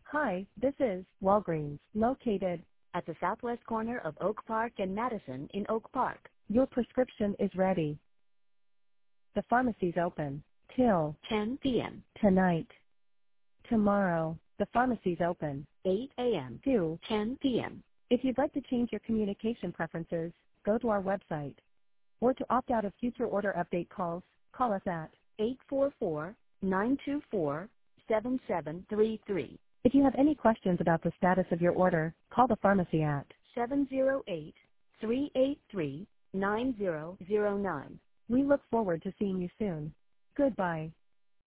Hi, this is Walgreens, located at the southwest corner of Oak Park and Madison in Oak Park. Your prescription is ready. The pharmacy's open till 10 p.m. tonight. Tomorrow, the pharmacy's open 8 a.m. to 10 p.m. If you'd like to change your communication preferences, go to our website. Or to opt out of future order update calls, call us at 844-924-7733. If you have any questions about the status of your order, call the pharmacy at 708-383-9009. We look forward to seeing you soon. Goodbye.